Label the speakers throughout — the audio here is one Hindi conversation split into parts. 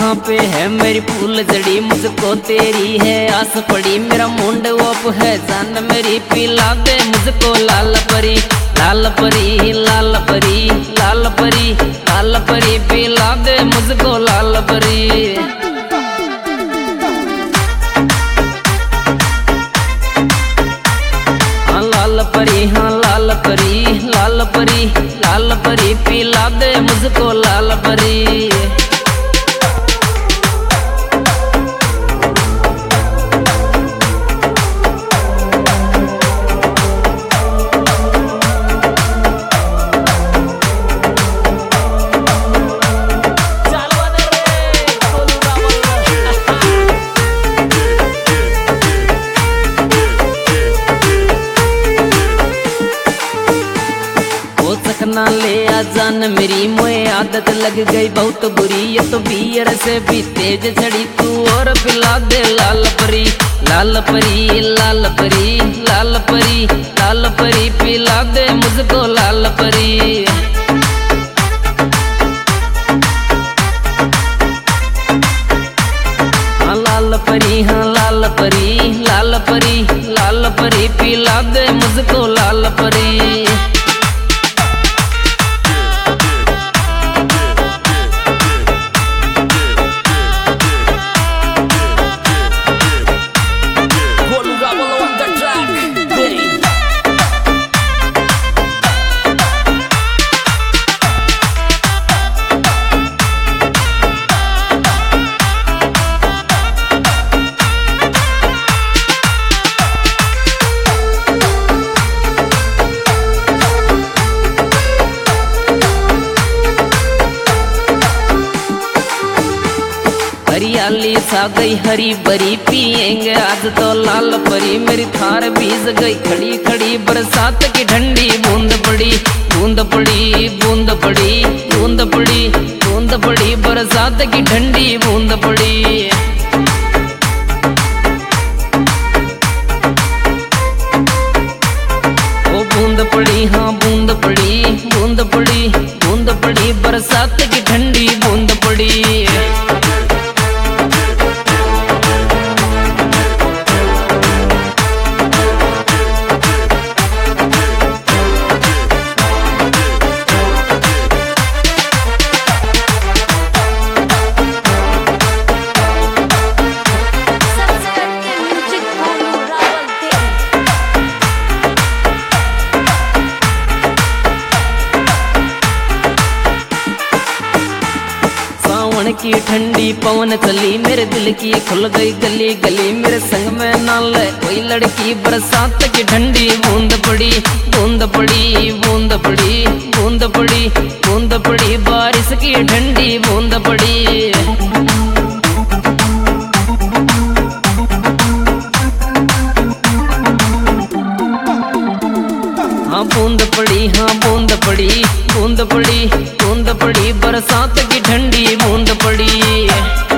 Speaker 1: कहाँ पे है मेरी फूल जड़ी, मुझको तेरी है आस पड़ी। मेरा मुंड ओप है जान मेरी, पिला दे मुझको लाल परी। लाल परी लाल परी लाल परी लाल परी, पिला दे मुझको लाल परी। लाल परी हाँ लाल परी लाल परी लाल परी, पिला दे मुझको लाल परी। ना ले आ जान मेरी, मोए आदत लग गई बहुत बुरी। ये तो बियर से भी तेज चढ़ी, तू और पिला दे लाल परी। लाल परी लाल परी लाल परी लाल परी, पिला दे मुझको लाल परी। लाल परी हाँ लाल परी लाल परी लाल परी, पिला दे मुझको लाल परी। हरियाली सा गई हरी भरी, पिएंगे आज तो लाल परी। मेरी थार भीज गई खड़ी खड़ी, बरसात की ठंडी बूंद पड़ी। बूंद पड़ी बूंद पड़ी बूंद पड़ी बूंद पड़ी, बरसात की ठंडी बूंद पड़ी। ओ बूंद पड़ी हाँ बूंद पड़ी बूंद पड़ी बूंद पड़ी, बरसात की ठंडी बूंद पड़ी। की ठंडी पवन चली, मेरे दिल की खुल गई गली गली। मेरे संग में नाल कोई लड़की, बरसात की ठंडी बूंद पड़ी। बूंद पड़ी बूंद पड़ी बूंद पड़ी बूंद पड़ी, बारिश की ठंडी बूंद पड़ी। हाँ बूंद पड़ी हाँ बूंद पड़ी बूंद पड़ी बूंद पड़ी, बरसात की ठंडी बूंद पड़ी।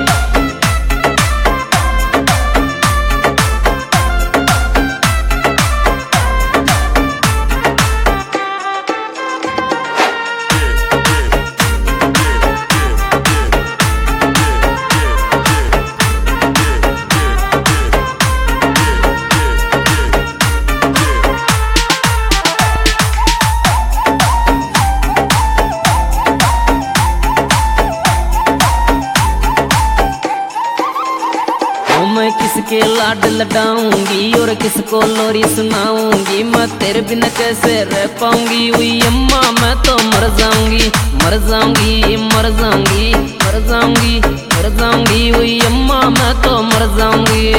Speaker 1: मैं किसके लाड लडाऊंगी और किसको लोरी सुनाऊंगी। मैं तेरे बिना कैसे रह पाऊंगी, हुई अम्मा मैं तो मर जाऊंगी। मर जाऊंगी मर जाऊंगी मर जाऊंगी मर जाऊंगी, हुई अम्मा मैं तो मर जाऊंगी।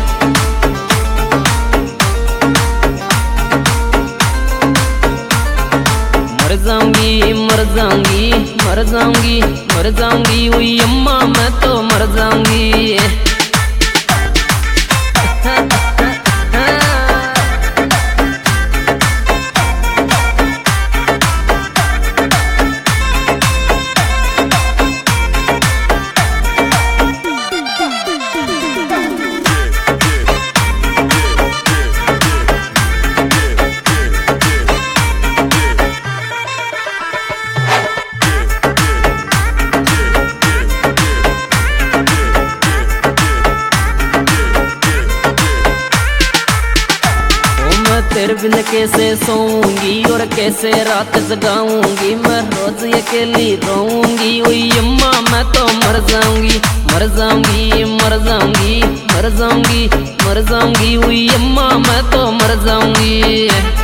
Speaker 1: मर जाऊंगी मर जाऊंगी मर जाऊंगी मर जाऊंगी, हुई अम्मा मैं तो मर जाऊंगी। तेरे बिन कैसे सोऊंगी और कैसे रात जगाऊंगी, मैं रोज अकेली रोऊंगी। ओई अम्मा मैं तो मर जाऊंगी, मर जाऊंगी, मर जाऊंगी, मर जाऊंगी, मर जाऊंगी। ओई अम्मा मैं तो मर जाऊंगी।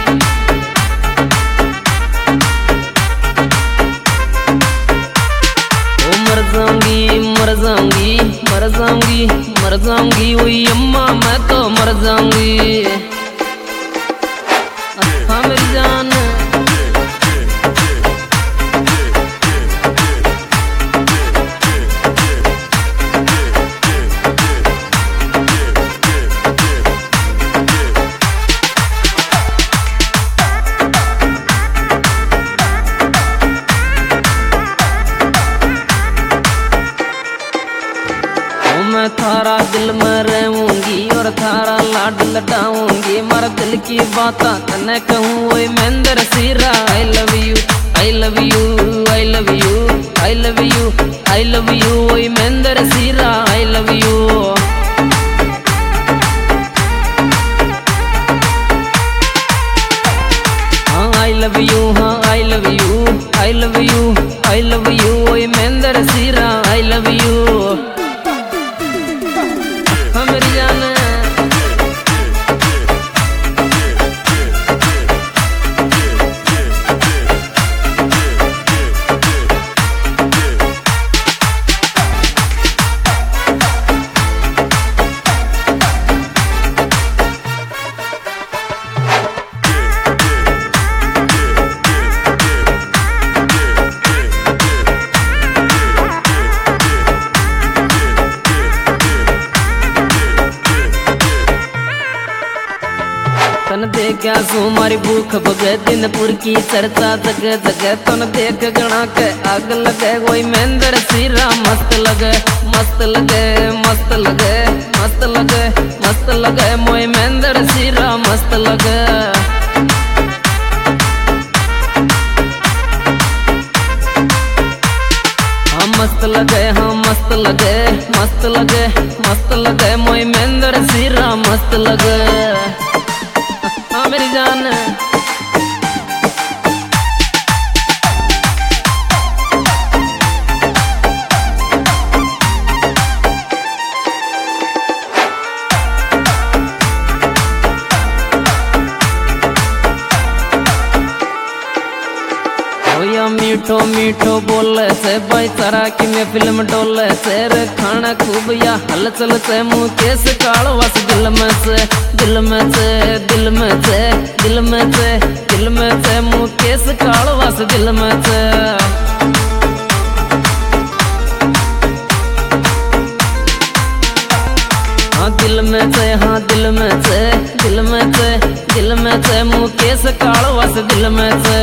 Speaker 1: मर जाऊंगी, मर जाऊंगी, मर जाऊंगी, मर जाऊंगी। ओई अम्मा मैं तो मर जाऊंगी। हाँ मेरी जान मैं थारा दिल में रहूंगी और थारा लाड लटाऊंगी। मारा दिल की बात तने कहूँ ओए महेंद्र सिरा। I love you, I love you, I love you, I love you, I love you. ओए महेंद्र सिरा आई लव यू। हाँ आई लव यू, हाँ I love you, I love you, I love you. ओए महेंद्र सिरा आई लव यू। मेरी जान तन देखा सो मारी भूख बगे दिनपुर की चर्चा जगह जगह। तन देख गणा के आग लगे कोई महेंद्र सिरा मस्त लगे, मस्त लगे, मस्त लगे, मस्त लगे, मस्त लगे। मोई महेंद्र सिरा मस्त लगे। हाँ मस्त लगे, हाँ मस्त लगे, मस्त लगे, मस्त लगे। मोई महेंद्र सिरा मस्त लगे। हाँ मेरी जान मीठो मीठो बोले से भाई तारा की मैं फिल्म डोले से। रे खाना खूब या हलचल से मुकेश कालवास दिल में से, दिल में से, दिल में से, दिल में से, दिल में से। मुकेश कालवास दिल में से। हाँ दिल में से, हाँ दिल में से, दिल में से, दिल में से। मुकेश कालवास दिल में से।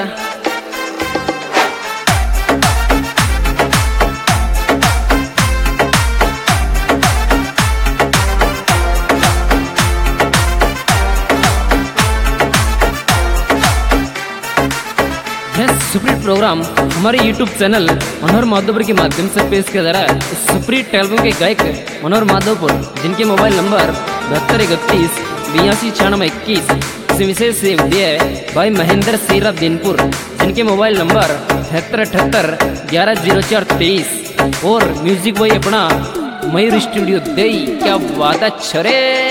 Speaker 1: सुप्रीत प्रोग्राम हमारे YouTube चैनल मनोहर माधोपुर के माध्यम से पेश किया जा रहा है। सुप्रीत एल्बम के गायक मनोहर माधोपुर, जिनके मोबाइल नंबर 7231 829621 से विशेष से दिया है भाई महेंद्र सिरा दिनपुर, जिनके मोबाइल नंबर 7878 110423। और म्यूजिक भाई अपना मयूर स्टूडियो दे। क्या बात है छरे।